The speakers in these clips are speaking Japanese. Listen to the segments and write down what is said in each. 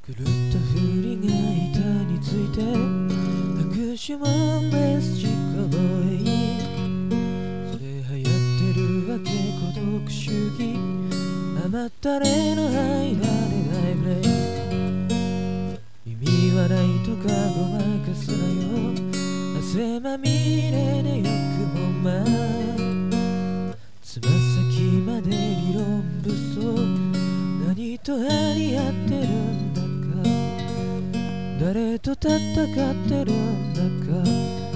狂ったふりが板について拍手もメッセージかわいいそれ流行ってるわけ孤独主義甘ったれの間で大ブレイ意味はないとかごまかすなよ汗まみれでよくもまつま先まで理論武装何と張り合ってるんだか誰と戦ってるんだか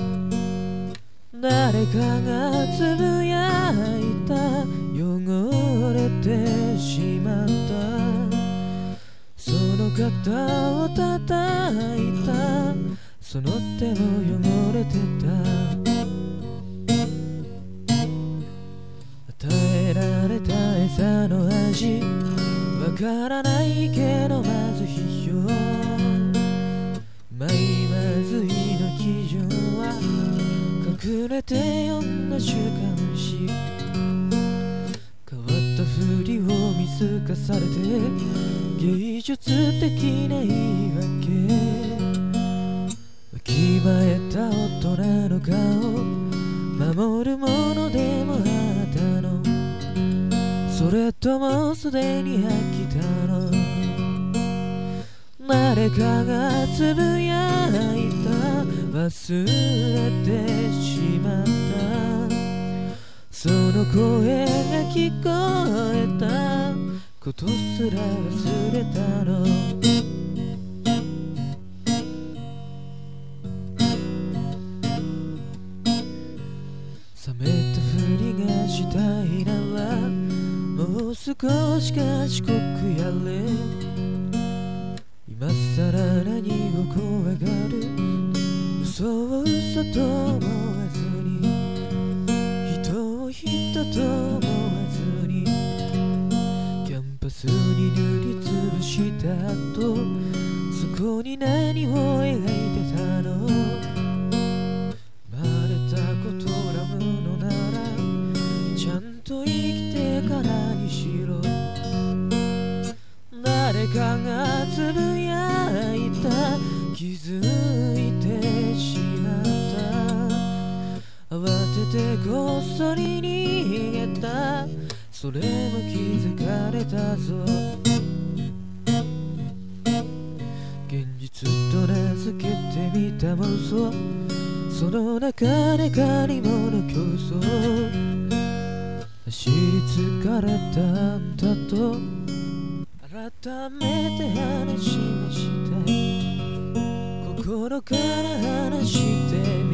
誰かがつぶやいた汚れてしまったその肩を叩いたその手も汚れてた与えられた餌の味わからないけどまず批評まずいの基準は隠れて読んだ週刊誌変わったふりを見透かされて芸術的な言い訳わきまえた大人の顔守るものでもあったのそれともすでに飽きたの誰かがつぶやいた忘れてしまったその声が聞こえたことすら忘れたの冷めたふりがしたいならもう少し賢くやれ今さら何を怖がる嘘を嘘と思わずに人を人と思わずにキャンパスに塗りつぶした後そこに何を描いてたの生まれたことラムのならちゃんと生きてからにしろ誰かがつぶやいた気づいてしまった慌ててこっそり逃げたそれも気づかれたぞ現実と名付けてみた妄想その中で借り物競争走り疲れたあんたと改めて話がしたい心から話してみ